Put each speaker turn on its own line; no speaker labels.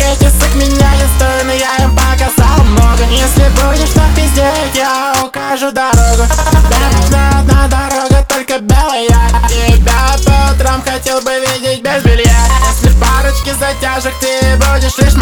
Эти меня стороны, я им показал много. Если будешь так пиздеть, я укажу дорогу. Да, одна дорога, только белая. Тебя по утрам хотел бы видеть без белья. Если парочки затяжек ты будешь лишь